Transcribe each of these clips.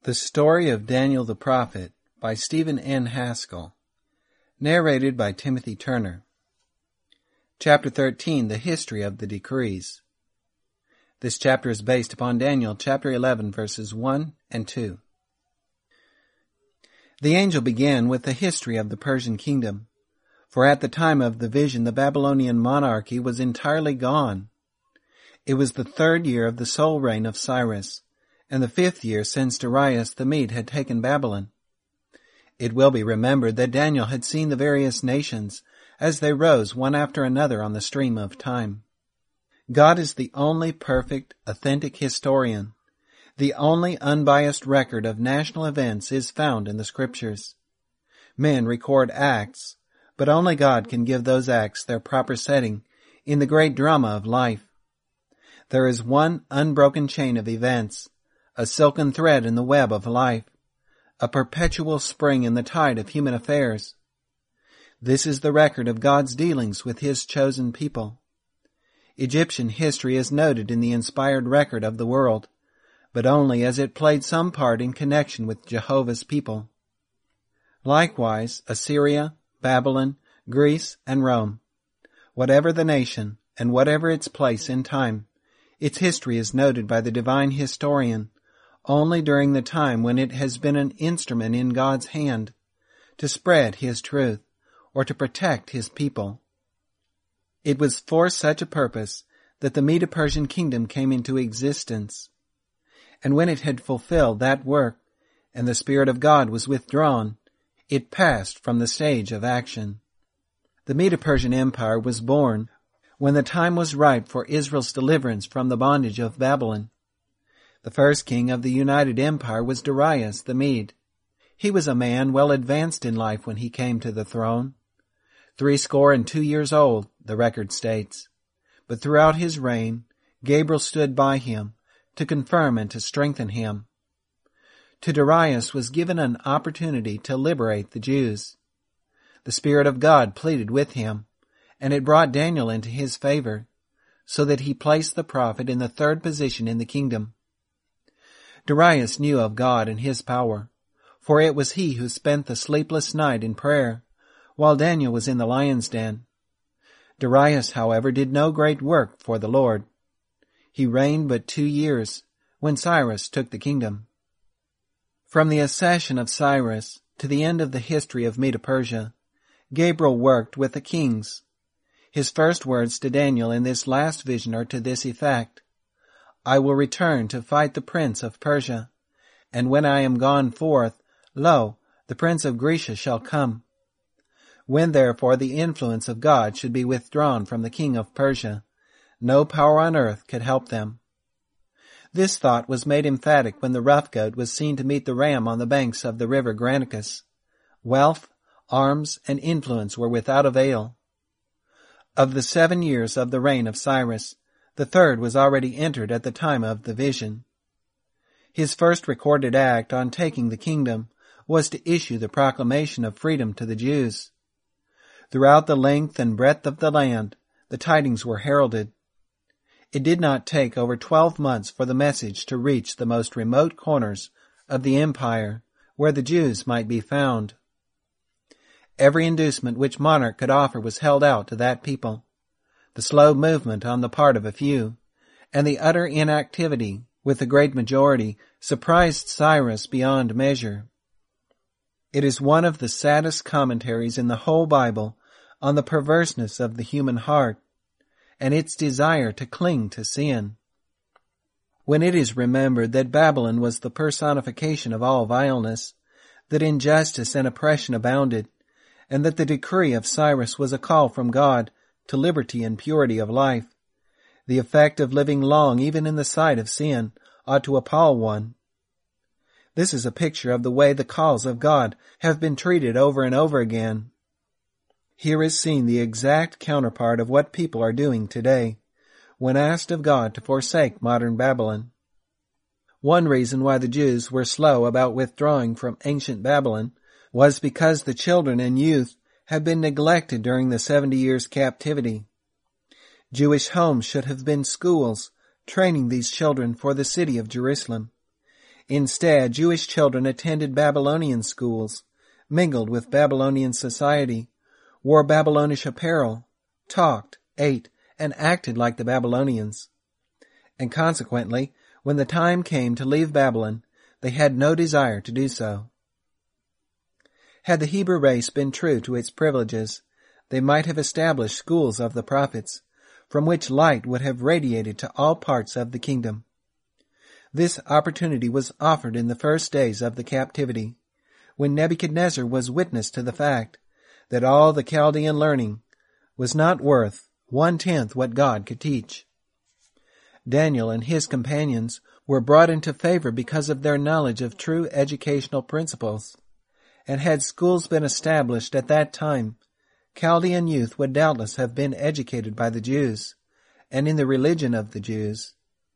The Story of Daniel the Prophet by Stephen N. Haskell. Narrated by Timothy Turner. Chapter 13, The History of the Decrees. This chapter is based upon Daniel chapter 11, verses 1 and 2. The angel began with the history of the Persian kingdom, for at the time of the vision the Babylonian monarchy was entirely gone. It was the 3rd year of the sole reign of Cyrus, and the 5th year since Darius the Mede had taken Babylon. It will be remembered that Daniel had seen the various nations as they rose one after another on the stream of time. God is the only perfect, authentic historian. The only unbiased record of national events is found in the Scriptures. Men record acts, but only God can give those acts their proper setting in the great drama of life. There is one unbroken chain of events, a silken thread in the web of life, a perpetual spring in the tide of human affairs. This is the record of God's dealings with His chosen people. Egyptian history is noted in the inspired record of the world, but only as it played some part in connection with Jehovah's people. Likewise, Assyria, Babylon, Greece, and Rome. Whatever the nation, and whatever its place in time, its history is noted by the divine historian only during the time when it has been an instrument in God's hand to spread His truth or to protect His people. It was for such a purpose that the Medo-Persian kingdom came into existence. And when it had fulfilled that work and the Spirit of God was withdrawn, it passed from the stage of action. The Medo-Persian Empire was born when the time was ripe for Israel's deliverance from the bondage of Babylon. The first king of the United Empire was Darius the Mede. He was a man well advanced in life when he came to the throne. 62 years old, the record states. But throughout his reign, Gabriel stood by him to confirm and to strengthen him. To Darius was given an opportunity to liberate the Jews. The Spirit of God pleaded with him, and it brought Daniel into his favor, so that he placed the prophet in the 3rd position in the kingdom. Darius knew of God and His power, for it was he who spent the sleepless night in prayer, while Daniel was in the lion's den. Darius, however, did no great work for the Lord. He reigned but 2 years, when Cyrus took the kingdom. From the accession of Cyrus to the end of the history of Medo-Persia, Gabriel worked with the kings. His first words to Daniel in this last vision are to this effect: I will return to fight the prince of Persia, and when I am gone forth, lo, the prince of Grecia shall come. When therefore the influence of God should be withdrawn from the king of Persia, no power on earth could help them. This thought was made emphatic when the rough goat was seen to meet the ram on the banks of the river Granicus. Wealth, arms, and influence were without avail. Of the 7 years of the reign of Cyrus, the 3rd was already entered at the time of the vision. His first recorded act on taking the kingdom was to issue the proclamation of freedom to the Jews. Throughout the length and breadth of the land, the tidings were heralded. It did not take over 12 months for the message to reach the most remote corners of the empire where the Jews might be found. Every inducement which monarch could offer was held out to that people. The slow movement on the part of a few, and the utter inactivity with the great majority, surprised Cyrus beyond measure. It is one of the saddest commentaries in the whole Bible on the perverseness of the human heart, and its desire to cling to sin. When it is remembered that Babylon was the personification of all vileness, that injustice and oppression abounded, and that the decree of Cyrus was a call from God to liberty and purity of life, the effect of living long even in the sight of sin ought to appall one. This is a picture of the way the calls of God have been treated over and over again. Here is seen the exact counterpart of what people are doing today, when asked of God to forsake modern Babylon. One reason why the Jews were slow about withdrawing from ancient Babylon was because the children and youth had been neglected during the 70 years' captivity. Jewish homes should have been schools, training these children for the city of Jerusalem. Instead, Jewish children attended Babylonian schools, mingled with Babylonian society, wore Babylonish apparel, talked, ate, and acted like the Babylonians. And consequently, when the time came to leave Babylon, they had no desire to do so. Had the Hebrew race been true to its privileges, they might have established schools of the prophets, from which light would have radiated to all parts of the kingdom. This opportunity was offered in the first days of the captivity, when Nebuchadnezzar was witness to the fact that all the Chaldean learning was not worth 1/10 what God could teach. Daniel and his companions were brought into favor because of their knowledge of true educational principles, and had schools been established at that time, Chaldean youth would doubtless have been educated by the Jews, and in the religion of the Jews.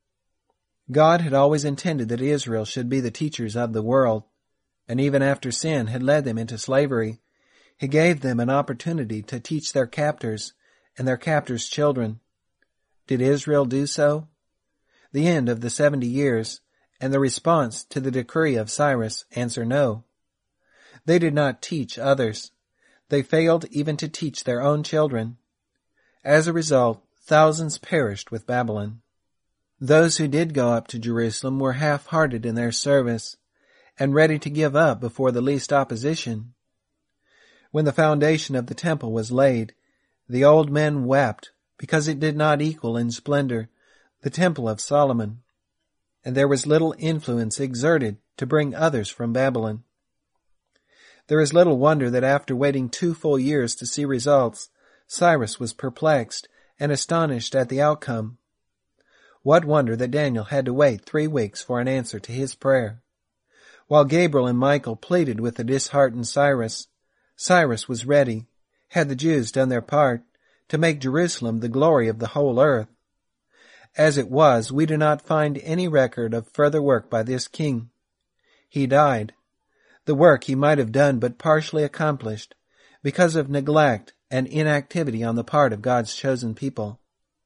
God had always intended that Israel should be the teachers of the world, and even after sin had led them into slavery, He gave them an opportunity to teach their captors and their captors' children. Did Israel do so? The end of the 70 years and the response to the decree of Cyrus answer no. They did not teach others. They failed even to teach their own children. As a result, thousands perished with Babylon. Those who did go up to Jerusalem were half-hearted in their service and ready to give up before the least opposition. When the foundation of the temple was laid, the old men wept because it did not equal in splendor the temple of Solomon, and there was little influence exerted to bring others from Babylon. There is little wonder that after waiting 2 full years to see results, Cyrus was perplexed and astonished at the outcome. What wonder that Daniel had to wait 3 weeks for an answer to his prayer. While Gabriel and Michael pleaded with the disheartened Cyrus, Cyrus was ready, had the Jews done their part, to make Jerusalem the glory of the whole earth. As it was, we do not find any record of further work by this king. He died. The work he might have done but partially accomplished, because of neglect and inactivity on the part of God's chosen people.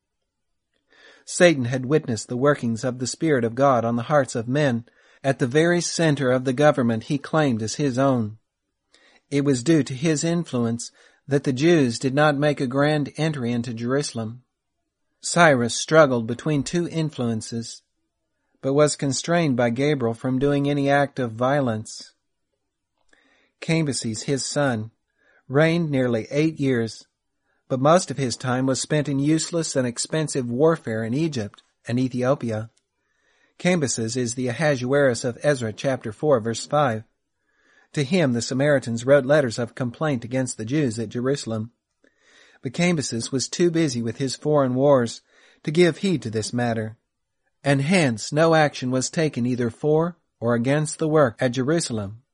Satan had witnessed the workings of the Spirit of God on the hearts of men at the very center of the government he claimed as his own. It was due to his influence that the Jews did not make a grand entry into Jerusalem. Cyrus struggled between 2 influences, but was constrained by Gabriel from doing any act of violence. Cambyses, his son, reigned nearly 8 years, but most of his time was spent in useless and expensive warfare in Egypt and Ethiopia. Cambyses is the Ahasuerus of Ezra chapter 4, verse 5. To him the Samaritans wrote letters of complaint against the Jews at Jerusalem. But Cambyses was too busy with his foreign wars to give heed to this matter, and hence no action was taken either for or against the work at Jerusalem.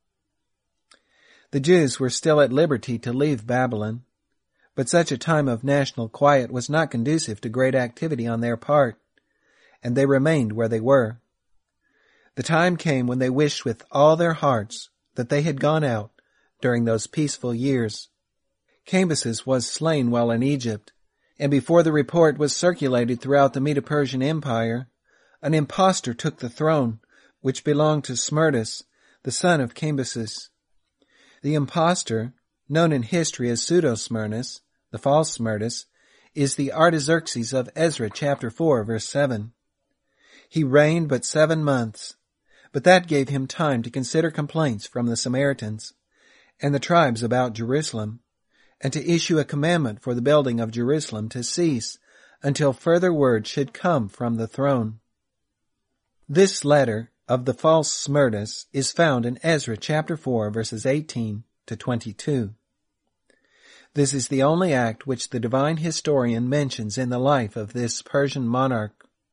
The Jews were still at liberty to leave Babylon, but such a time of national quiet was not conducive to great activity on their part, and they remained where they were. The time came when they wished with all their hearts that they had gone out during those peaceful years. Cambyses was slain while in Egypt, and before the report was circulated throughout the Medo-Persian Empire, an impostor took the throne, which belonged to Smerdis, the son of Cambyses. The impostor, known in history as Pseudo-Smyrnus, the false Smerdis, is the Artaxerxes of Ezra chapter 4, verse 7. He reigned but 7 months, but that gave him time to consider complaints from the Samaritans and the tribes about Jerusalem, and to issue a commandment for the building of Jerusalem to cease until further word should come from the throne. This letter of the false Smerdis is found in Ezra chapter 4, verses 18 to 22. This is the only act which the divine historian mentions in the life of this Persian monarch.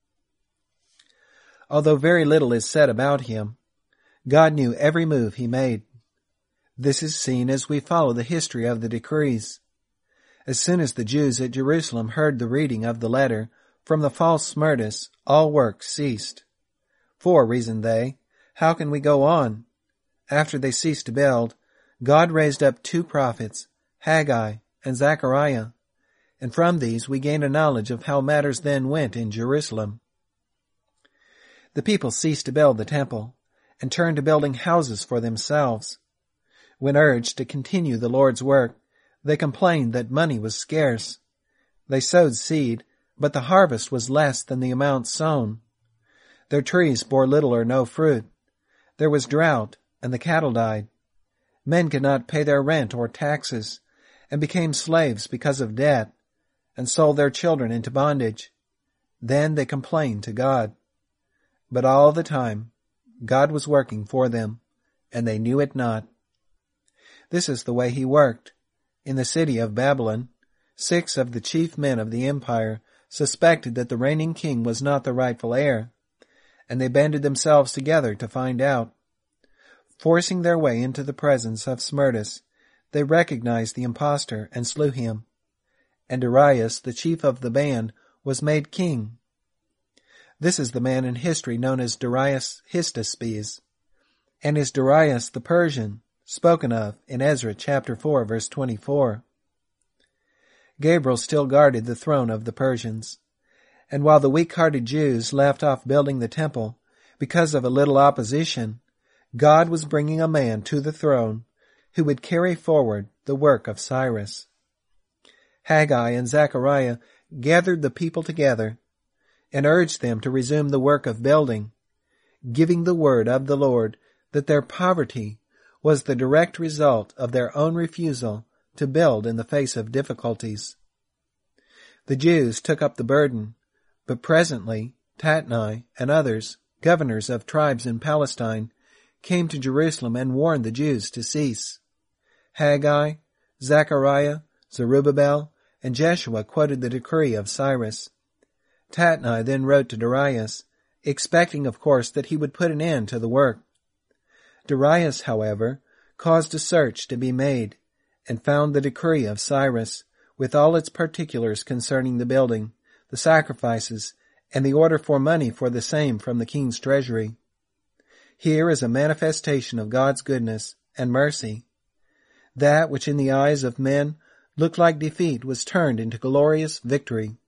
Although very little is said about him, God knew every move he made. This is seen as we follow the history of the decrees. As soon as the Jews at Jerusalem heard the reading of the letter from the false Smerdis, all work ceased. For, reasoned they, how can we go on? After they ceased to build, God raised up 2 prophets, Haggai and Zechariah, and from these we gain a knowledge of how matters then went in Jerusalem. The people ceased to build the temple, and turned to building houses for themselves. When urged to continue the Lord's work, they complained that money was scarce. They sowed seed, but the harvest was less than the amount sown. Their trees bore little or no fruit. There was drought, and the cattle died. Men could not pay their rent or taxes, and became slaves because of debt, and sold their children into bondage. Then they complained to God. But all the time, God was working for them, and they knew it not. This is the way he worked. In the city of Babylon, 6 of the chief men of the empire suspected that the reigning king was not the rightful heir, and they banded themselves together to find out. Forcing their way into the presence of Smerdis, they recognized the impostor and slew him. And Darius, the chief of the band, was made king. This is the man in history known as Darius Hystaspes, and is Darius the Persian, spoken of in Ezra chapter 4, verse 24. Gabriel still guarded the throne of the Persians, and while the weak-hearted Jews left off building the temple because of a little opposition, God was bringing a man to the throne who would carry forward the work of Cyrus. Haggai and Zechariah gathered the people together and urged them to resume the work of building, giving the word of the Lord that their poverty was the direct result of their own refusal to build in the face of difficulties. The Jews took up the burden, but presently Tatnai and others, governors of tribes in Palestine, came to Jerusalem and warned the Jews to cease. Haggai, Zechariah, Zerubbabel, and Jeshua quoted the decree of Cyrus. Tatnai then wrote to Darius, expecting, of course, that he would put an end to the work. Darius, however, caused a search to be made, and found the decree of Cyrus, with all its particulars concerning the building, the sacrifices, and the order for money for the same from the king's treasury. Here is a manifestation of God's goodness and mercy. That which in the eyes of men looked like defeat was turned into glorious victory.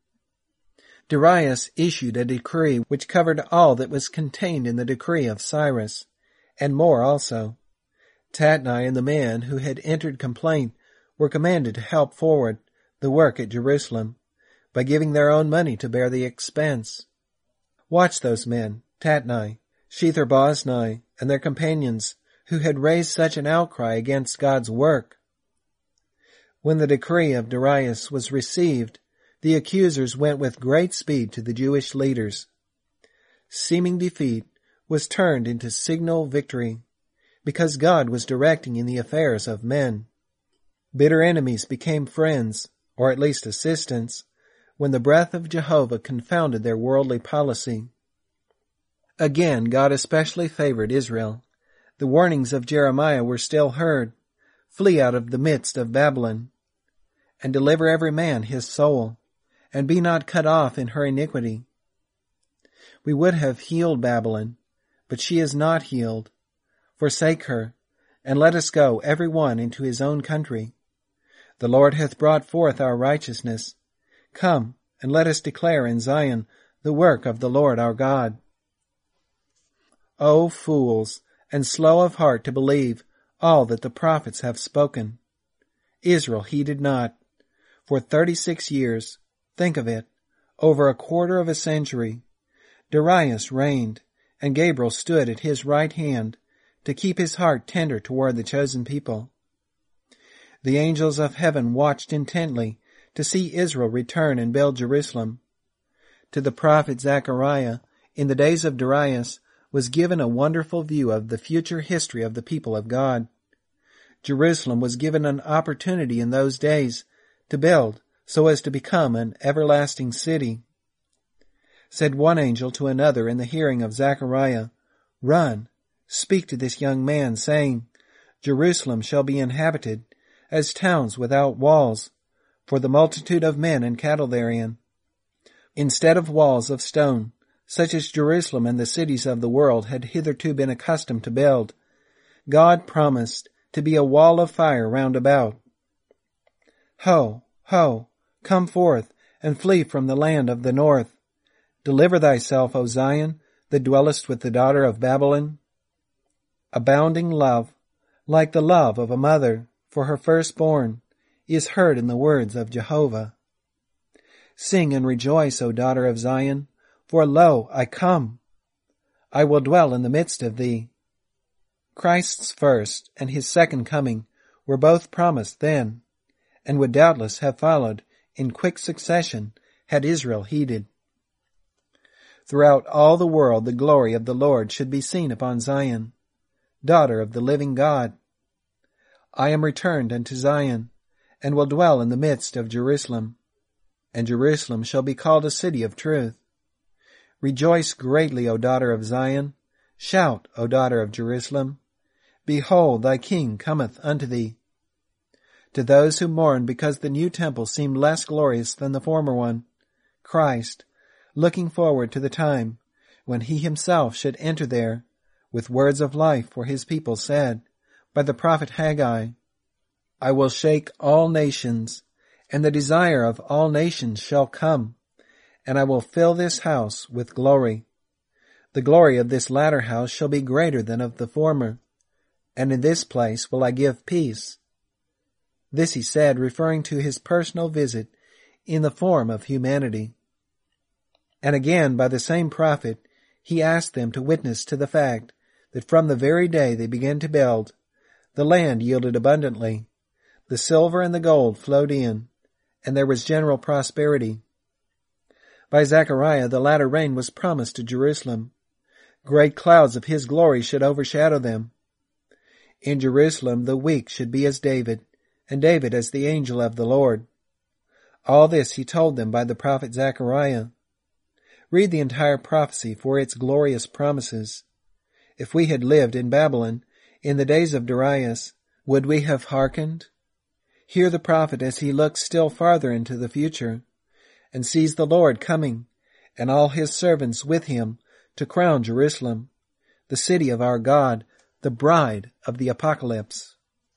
Darius issued a decree which covered all that was contained in the decree of Cyrus, and more also. Tatnai and the men who had entered complaint were commanded to help forward the work at Jerusalem by giving their own money to bear the expense. Watch those men, Tatnai, Shethar-boznai, and their companions, who had raised such an outcry against God's work. When the decree of Darius was received, the accusers went with great speed to the Jewish leaders. Seeming defeat was turned into signal victory, because God was directing in the affairs of men. Bitter enemies became friends, or at least assistants, when the breath of Jehovah confounded their worldly policy. Again, God especially favored Israel. The warnings of Jeremiah were still heard. Flee out of the midst of Babylon, and deliver every man his soul, and be not cut off in her iniquity. We would have healed Babylon, but she is not healed. Forsake her, and let us go every one into his own country. The Lord hath brought forth our righteousness. Come, and let us declare in Zion the work of the Lord our God. O fools, and slow of heart to believe all that the prophets have spoken. Israel heeded not. For 36 years, think of it, over a quarter of a century, Darius reigned, and Gabriel stood at his right hand to keep his heart tender toward the chosen people. The angels of heaven watched intently to see Israel return and build Jerusalem. To the prophet Zechariah, in the days of Darius, was given a wonderful view of the future history of the people of God. Jerusalem was given an opportunity in those days to build so as to become an everlasting city. Said one angel to another in the hearing of Zechariah, Run, speak to this young man, saying, Jerusalem shall be inhabited as towns without walls, for the multitude of men and cattle therein. Instead of walls of stone, such as Jerusalem and the cities of the world had hitherto been accustomed to build, God promised to be a wall of fire round about. Ho, ho, come forth, and flee from the land of the north. Deliver thyself, O Zion, that dwellest with the daughter of Babylon. Abounding love, like the love of a mother for her firstborn, is heard in the words of Jehovah. Sing and rejoice, O daughter of Zion, for lo, I come. I will dwell in the midst of thee. Christ's first and his second coming were both promised then, and would doubtless have followed in quick succession had Israel heeded. Throughout all the world the glory of the Lord should be seen upon Zion, daughter of the living God. I am returned unto Zion, and will dwell in the midst of Jerusalem, and Jerusalem shall be called a city of truth. Rejoice greatly, O daughter of Zion. Shout, O daughter of Jerusalem. Behold, thy king cometh unto thee. To those who mourn because the new temple seemed less glorious than the former one, Christ, looking forward to the time when he himself should enter there, with words of life for his people, said by the prophet Haggai, I will shake all nations, and the desire of all nations shall come, and I will fill this house with glory. The glory of this latter house shall be greater than of the former, and in this place will I give peace. This he said, referring to his personal visit in the form of humanity. And again, by the same prophet, he asked them to witness to the fact that from the very day they began to build, the land yielded abundantly, the silver and the gold flowed in, and there was general prosperity. By Zechariah the latter rain was promised to Jerusalem. Great clouds of his glory should overshadow them. In Jerusalem the weak should be as David, and David as the angel of the Lord. All this he told them by the prophet Zechariah. Read the entire prophecy for its glorious promises. If we had lived in Babylon in the days of Darius, would we have hearkened? Hear the prophet as he looks still farther into the future, and sees the Lord coming, and all his servants with him, to crown Jerusalem, the city of our God, the bride of the apocalypse.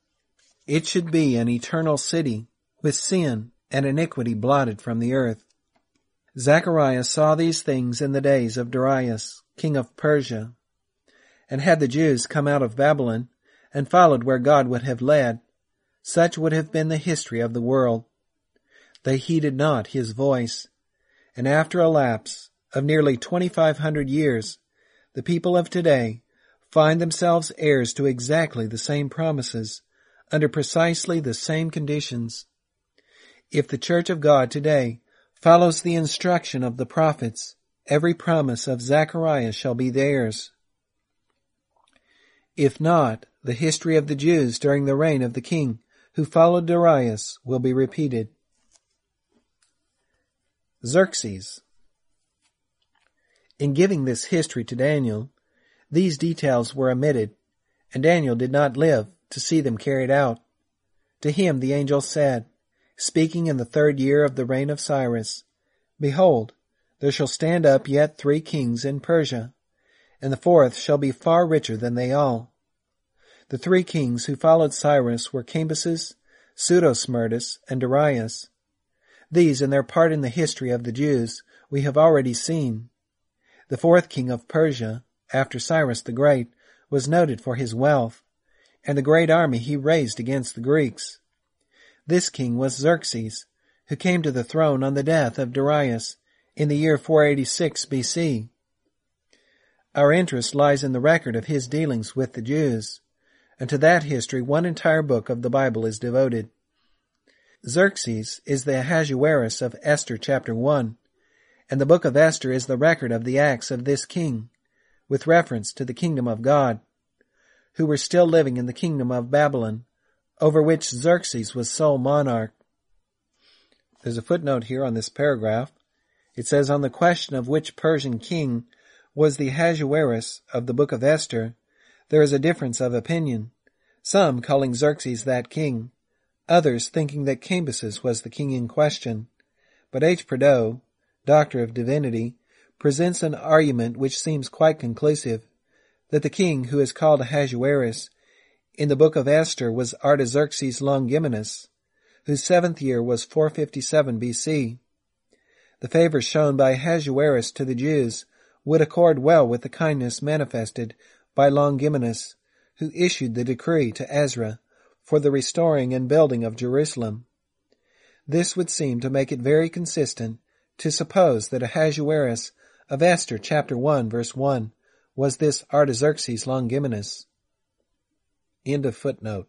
It should be an eternal city, with sin and iniquity blotted from the earth. Zechariah saw these things in the days of Darius, king of Persia. And had the Jews come out of Babylon, and followed where God would have led, such would have been the history of the world. They heeded not his voice, and after a lapse of nearly 2,500 years, the people of today find themselves heirs to exactly the same promises, under precisely the same conditions. If the Church of God today follows the instruction of the prophets, every promise of Zechariah shall be theirs. If not, the history of the Jews during the reign of the king who followed Darius will be repeated. Xerxes. In giving this history to Daniel, these details were omitted, and Daniel did not live to see them carried out. To him the angel said, speaking in the 3rd year of the reign of Cyrus, Behold, there shall stand up yet 3 kings in Persia, and the 4th shall be far richer than they all. The 3 kings who followed Cyrus were Cambyses, Pseudosmyrtus, and Darius. These, and their part in the history of the Jews, we have already seen. The 4th king of Persia, after Cyrus the Great, was noted for his wealth, and the great army he raised against the Greeks. This king was Xerxes, who came to the throne on the death of Darius in the year 486 BC. Our interest lies in the record of his dealings with the Jews, and to that history one entire book of the Bible is devoted. Xerxes is the Ahasuerus of Esther chapter 1, and the book of Esther is the record of the acts of this king, with reference to the kingdom of God, who were still living in the kingdom of Babylon, over which Xerxes was sole monarch. There's a footnote here on this paragraph. It says, on the question of which Persian king was the Ahasuerus of the book of Esther, there is a difference of opinion, some calling Xerxes that king, others thinking that Cambyses was the king in question. But H. Prideaux, Doctor of Divinity, presents an argument which seems quite conclusive, that the king who is called Ahasuerus in the book of Esther was Artaxerxes Longimanus, whose 7th year was 457 BC. The favor shown by Ahasuerus to the Jews would accord well with the kindness manifested by Longimanus, who issued the decree to Ezra for the restoring and building of Jerusalem. This would seem to make it very consistent to suppose that Ahasuerus of Esther chapter 1 verse 1 was this Artaxerxes Longimanus. End of footnote.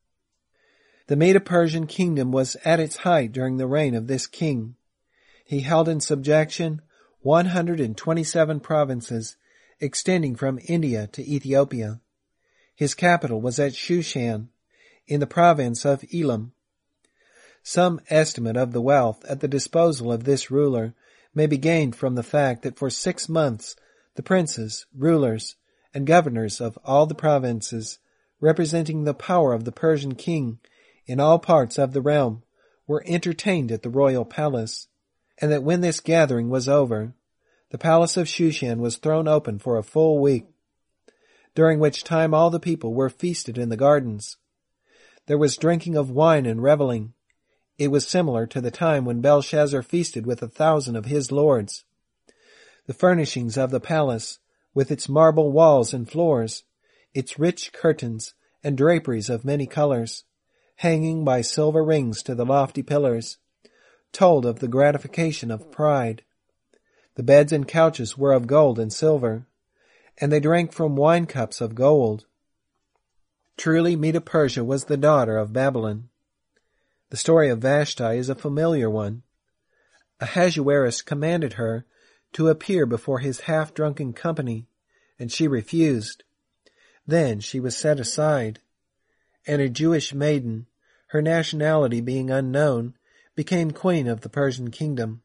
The Medo-Persian kingdom was at its height during the reign of this king. He held in subjection 127 provinces extending from India to Ethiopia. His capital was at Shushan, in the province of Elam. Some estimate of the wealth at the disposal of this ruler may be gained from the fact that for 6 months the princes, rulers, and governors of all the provinces, representing the power of the Persian king in all parts of the realm, were entertained at the royal palace, and that when this gathering was over, the palace of Shushan was thrown open for a full week, during which time all the people were feasted in the gardens. There was drinking of wine and reveling. It was similar to the time when Belshazzar feasted with 1,000 of his lords. The furnishings of the palace, with its marble walls and floors, its rich curtains and draperies of many colors, hanging by silver rings to the lofty pillars, told of the gratification of pride. The beds and couches were of gold and silver, and they drank from wine cups of gold. Truly, Medo-Persia was the daughter of Babylon. The story of Vashti is a familiar one. Ahasuerus commanded her to appear before his half-drunken company, and she refused. Then she was set aside, and a Jewish maiden, her nationality being unknown, became queen of the Persian kingdom.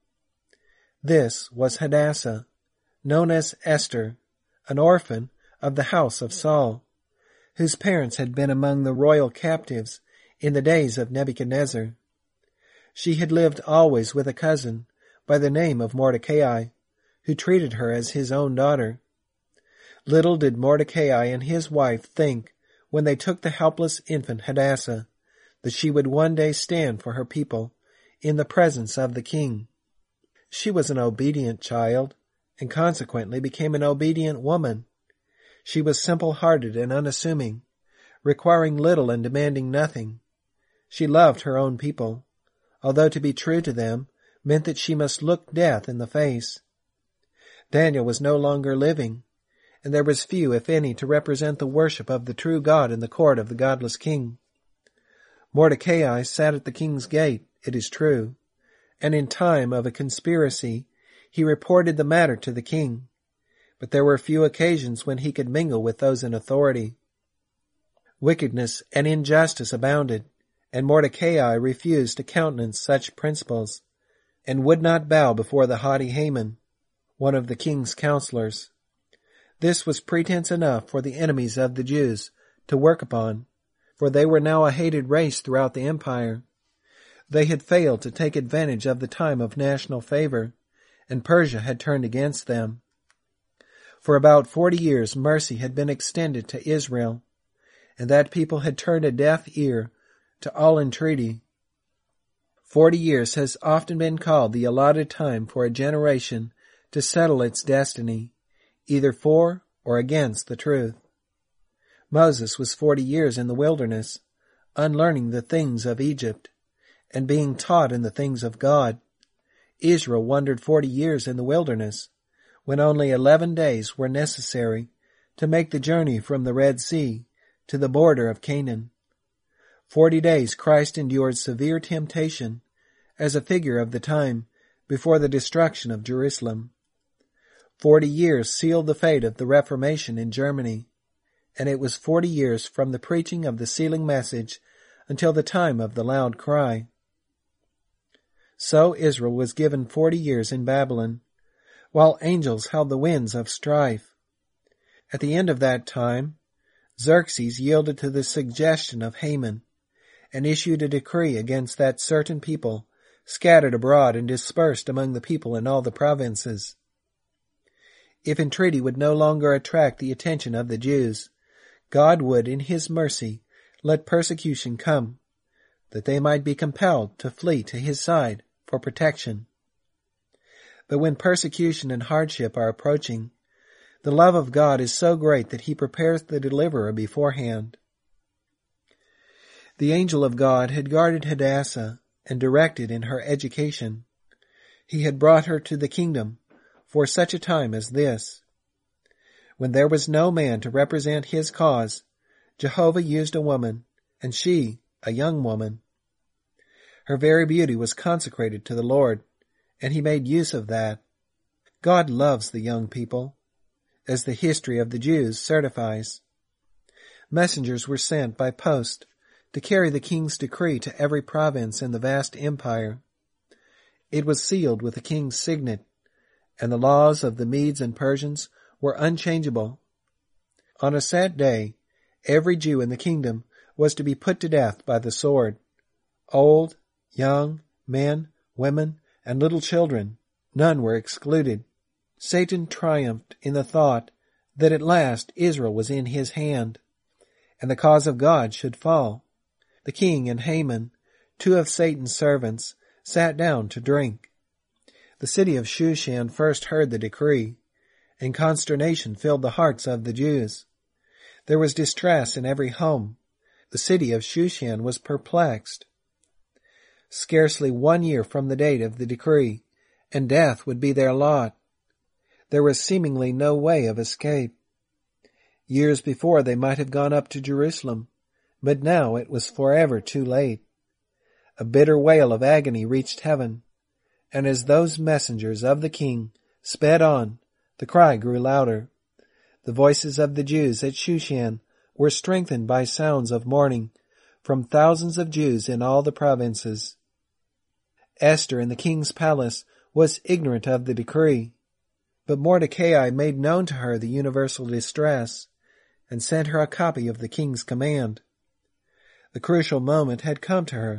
This was Hadassah, known as Esther, an orphan of the house of Saul, whose parents had been among the royal captives in the days of Nebuchadnezzar. She had lived always with a cousin by the name of Mordecai, who treated her as his own daughter. Little did Mordecai and his wife think, when they took the helpless infant Hadassah, that she would one day stand for her people in the presence of the king. She was an obedient child, and consequently became an obedient woman. She was simple-hearted and unassuming, requiring little and demanding nothing. She loved her own people, although to be true to them meant that she must look death in the face. Daniel was no longer living, and there was few, if any, to represent the worship of the true God in the court of the godless king. Mordecai sat at the king's gate, it is true, and in time of a conspiracy he reported the matter to the king, but there were few occasions when he could mingle with those in authority. Wickedness and injustice abounded, and Mordecai refused to countenance such principles, and would not bow before the haughty Haman, one of the king's counselors. This was pretense enough for the enemies of the Jews to work upon, for they were now a hated race throughout the empire. They had failed to take advantage of the time of national favor, and Persia had turned against them. For about 40 years mercy had been extended to Israel, and that people had turned a deaf ear to all entreaty. 40 years has often been called the allotted time for a generation to settle its destiny, either for or against the truth. Moses was 40 years in the wilderness, unlearning the things of Egypt, and being taught in the things of God. Israel wandered 40 years in the wilderness, when only 11 days were necessary to make the journey from the Red Sea to the border of Canaan. 40 days Christ endured severe temptation as a figure of the time before the destruction of Jerusalem. 40 years sealed the fate of the Reformation in Germany, and it was 40 years from the preaching of the sealing message until the time of the loud cry. So Israel was given 40 years in Babylon, while angels held the winds of strife. At the end of that time, Xerxes yielded to the suggestion of Haman, and issued a decree against that certain people scattered abroad and dispersed among the people in all the provinces. If entreaty would no longer attract the attention of the Jews, God would, in his mercy, let persecution come, that they might be compelled to flee to his side for protection. But when persecution and hardship are approaching, The love of God is so great that he prepares the deliverer beforehand. The angel of God had guarded Hadassah and directed in her education. He had brought her to the kingdom for such a time as this. When there was no man to represent his cause, Jehovah used a woman, and she, a young woman. Her very beauty was consecrated to the Lord, and he made use of that. God loves the young people, as the history of the Jews certifies. Messengers were sent by post to carry the king's decree to every province in the vast empire. It was sealed with the king's signet, and the laws of the Medes and Persians were unchangeable. On a set day, every Jew in the kingdom was to be put to death by the sword. Old, young, men, women, and little children, none were excluded. Satan triumphed in the thought that at last Israel was in his hand, and the cause of God should fall. The king and Haman, two of Satan's servants, sat down to drink. The city of Shushan first heard the decree, and consternation filled the hearts of the Jews. There was distress in every home. The city of Shushan was perplexed. Scarcely 1 year from the date of the decree, and death would be their lot. There was seemingly no way of escape. Years before they might have gone up to Jerusalem, but now it was forever too late. A bitter wail of agony reached heaven, and as those messengers of the king sped on, the cry grew louder. The voices of the Jews at Shushan were strengthened by sounds of mourning from thousands of Jews in all the provinces. Esther in the king's palace was ignorant of the decree, but Mordecai made known to her the universal distress and sent her a copy of the king's command. The crucial moment had come to her.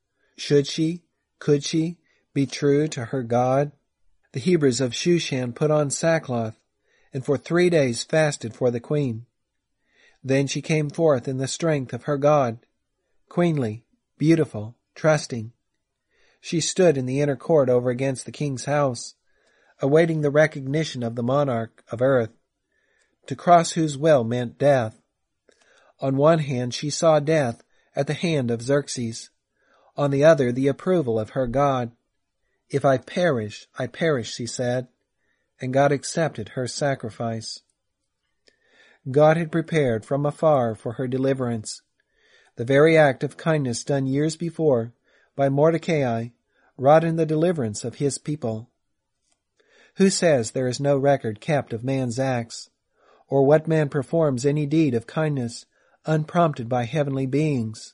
Could she be true to her God? The Hebrews of Shushan put on sackcloth, and for 3 days fasted for the queen. Then she came forth in the strength of her God, queenly, beautiful, trusting. She stood in the inner court over against the king's house, awaiting the recognition of the monarch of earth, to cross whose will meant death. On one hand she saw death at the hand of Xerxes, on the other the approval of her God. If I perish, she said, and God accepted her sacrifice. God had prepared from afar for her deliverance. The very act of kindness done years before by Mordecai wrought in the deliverance of his people. Who says there is no record kept of man's acts, or what man performs any deed of kindness unprompted by heavenly beings?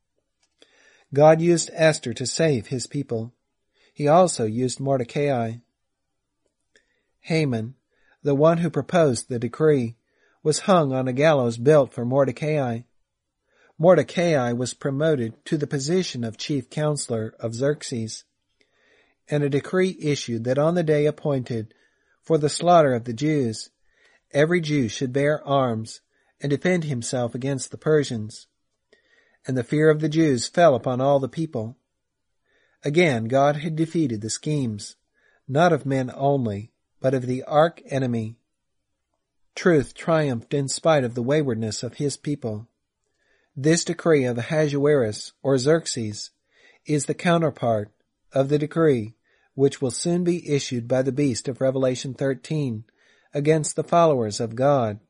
God used Esther to save his people. He also used Mordecai. Haman, the one who proposed the decree, was hung on a gallows built for Mordecai. Mordecai was promoted to the position of chief counselor of Xerxes, and a decree issued that on the day appointed for the slaughter of the Jews, every Jew should bear arms and defend himself against the Persians. And the fear of the Jews fell upon all the people. Again, God had defeated the schemes, not of men only, but of the arch-enemy. Truth triumphed in spite of the waywardness of his people. This decree of Ahasuerus, or Xerxes, is the counterpart of the decree which will soon be issued by the beast of Revelation 13 against the followers of God.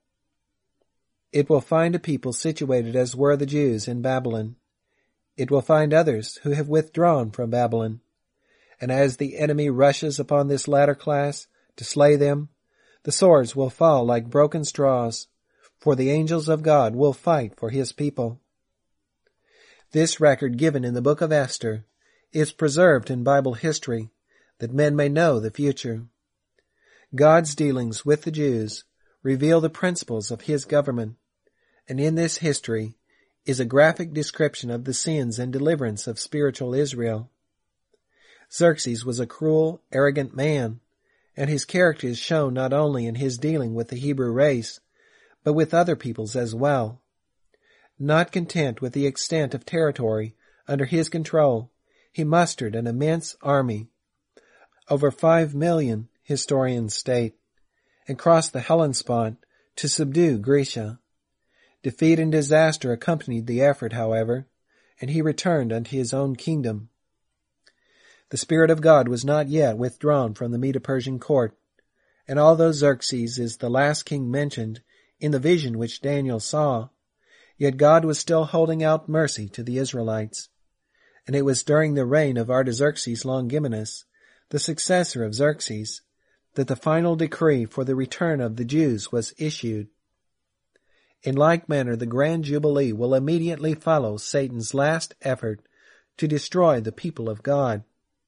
It will find a people situated as were the Jews in Babylon. It will find others who have withdrawn from Babylon. And as the enemy rushes upon this latter class to slay them, the swords will fall like broken straws, for the angels of God will fight for his people. This record given in the book of Esther is preserved in Bible history that men may know the future. God's dealings with the Jews reveal the principles of his government, and in this history is a graphic description of the sins and deliverance of spiritual Israel. Xerxes was a cruel, arrogant man, and his character is shown not only in his dealing with the Hebrew race, but with other peoples as well. Not content with the extent of territory under his control, he mustered an immense army. Over 5 million, historians state, and crossed the Hellespont to subdue Grecia. Defeat and disaster accompanied the effort, however, and he returned unto his own kingdom. The Spirit of God was not yet withdrawn from the Medo-Persian court, and although Xerxes is the last king mentioned in the vision which Daniel saw, yet God was still holding out mercy to the Israelites. And it was during the reign of Artaxerxes Longimanus, the successor of Xerxes, that the final decree for the return of the Jews was issued. In like manner, the Grand Jubilee will immediately follow Satan's last effort to destroy the people of God.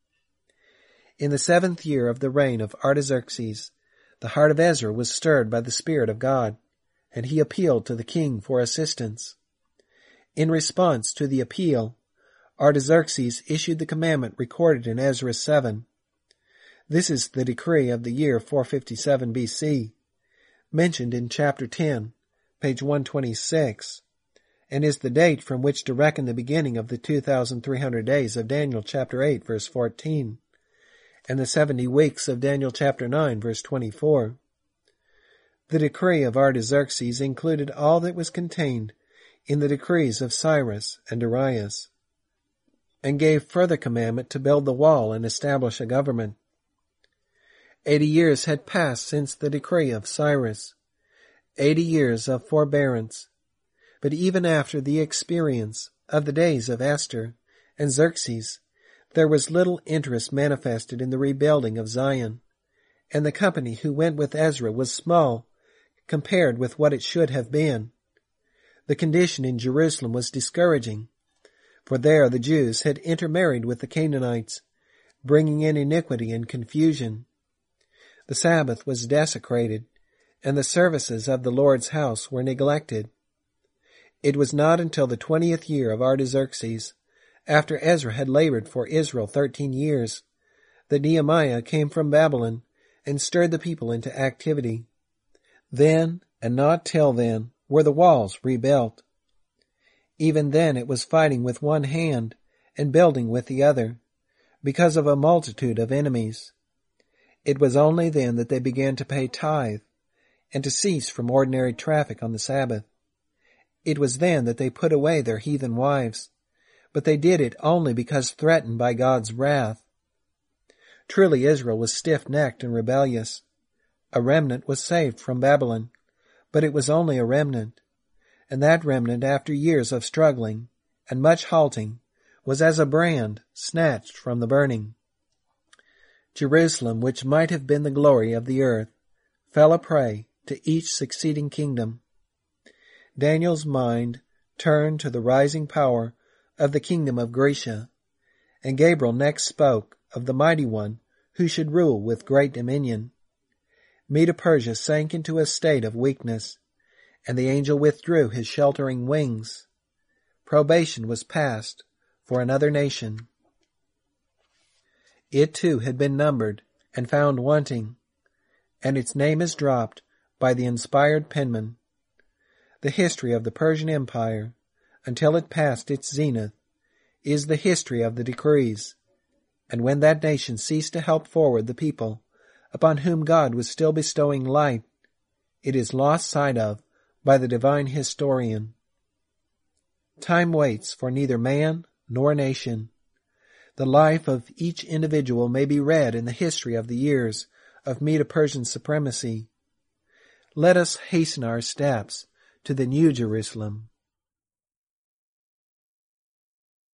In the 7th year of the reign of Artaxerxes, the heart of Ezra was stirred by the Spirit of God, and he appealed to the king for assistance. In response to the appeal, Artaxerxes issued the commandment recorded in Ezra 7. This is the decree of the year 457 BC, mentioned in chapter 10, page 126, and is the date from which to reckon the beginning of the 2,300 days of Daniel chapter 8, verse 14, and the 70 weeks of Daniel chapter 9, verse 24. The decree of Artaxerxes included all that was contained in the decrees of Cyrus and Darius, and gave further commandment to build the wall and establish a government. 80 years had passed since the decree of Cyrus, 80 years of forbearance, but even after the experience of the days of Esther and Xerxes, there was little interest manifested in the rebuilding of Zion, and the company who went with Ezra was small compared with what it should have been. The condition in Jerusalem was discouraging, for there the Jews had intermarried with the Canaanites, bringing in iniquity and confusion. The Sabbath was desecrated, and the services of the Lord's house were neglected. It was not until the 20th year of Artaxerxes, after Ezra had labored for Israel 13 years, that Nehemiah came from Babylon and stirred the people into activity. Then, and not till then, were the walls rebuilt. Even then it was fighting with one hand and building with the other, because of a multitude of enemies. It was only then that they began to pay tithe, and to cease from ordinary traffic on the Sabbath. It was then that they put away their heathen wives, but they did it only because threatened by God's wrath. Truly Israel was stiff-necked and rebellious. A remnant was saved from Babylon, but it was only a remnant, and that remnant, after years of struggling and much halting, was as a brand snatched from the burning. Jerusalem, which might have been the glory of the earth, fell a prey to each succeeding kingdom. Daniel's mind turned to the rising power of the kingdom of Grecia, and Gabriel next spoke of the mighty one who should rule with great dominion. Medo-Persia sank into a state of weakness, and the angel withdrew his sheltering wings. Probation was passed for another nation. It too had been numbered and found wanting, and its name is dropped by the inspired penman. The history of the Persian Empire, until it passed its zenith, is the history of the decrees, and when that nation ceased to help forward the people upon whom God was still bestowing light, it is lost sight of by the divine historian. Time waits for neither man nor nation. The life of each individual may be read in the history of the years of Medo-Persian supremacy. Let us hasten our steps to the New Jerusalem.